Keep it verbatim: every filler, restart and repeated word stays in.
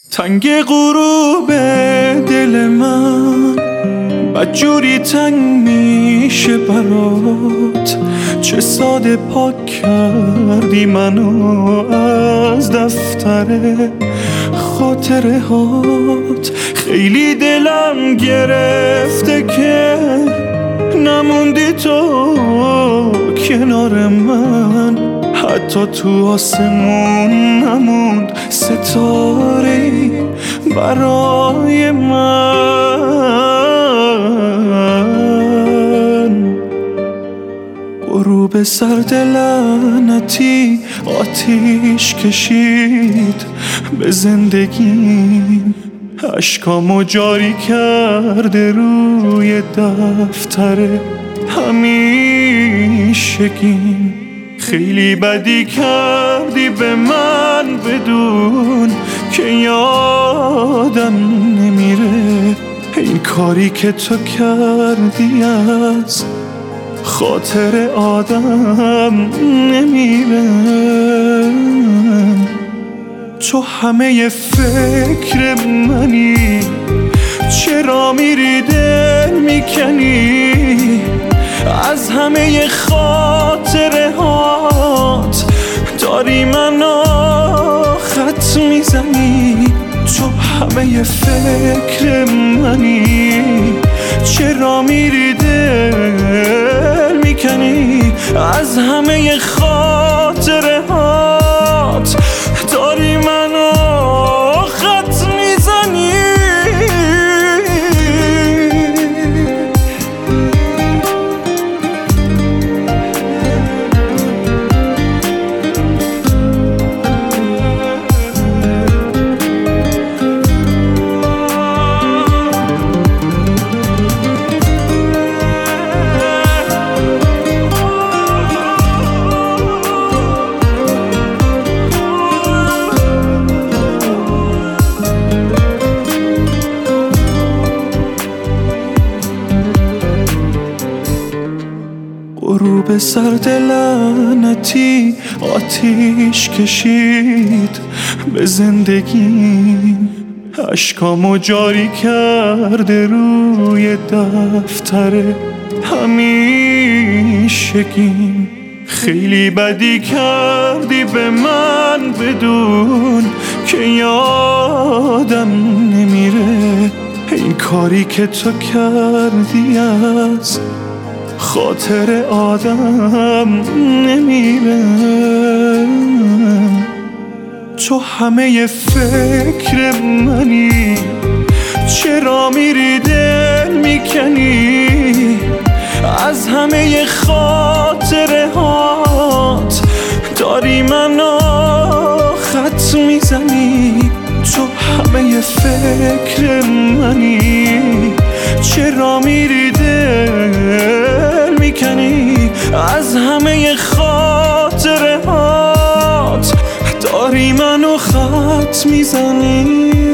تنگ غروب دل من بدجوری تنگ میشه برات، چه ساده پاک کردی منو از دفتر خاطره هات. خیلی دلم گرفته که نموندی تو کنار من، حتی تو آسمون نموند ستاره برای من. غروب سرد لعنتی آتیش کشید به زندگیم، اشکامو جاری کرده روی دفتر همیشگیم. خیلی بدی کردی به من بدون که یادم نمیره، این کاری که تو کردی از خاطر آدم نمیره. تو همه فکر منی، چرا میری دل میکنی از همه خاطره هات، داری منو خط میزنی. تو همه فکر منی، چرا میری دل میکنی از همه خاطره هات، داری منو خط میزنی. غروب سرد لعنتی آتیش کشید به زندگیم، اشکامو جاری کرده روی دفتر همیشگیم. خیلی بدی کردی به من بدون که یادم نمیره، این کاری که تو کردی از خاطر آدم نمیره. تو همه فکر منی، چرا میری دل میکنی از همه خاطره هات، داری منو خط میزنی. تو همه فکر منی، چرا میری دل میکنی از همه خاطره هات، داری منو خط میزنی.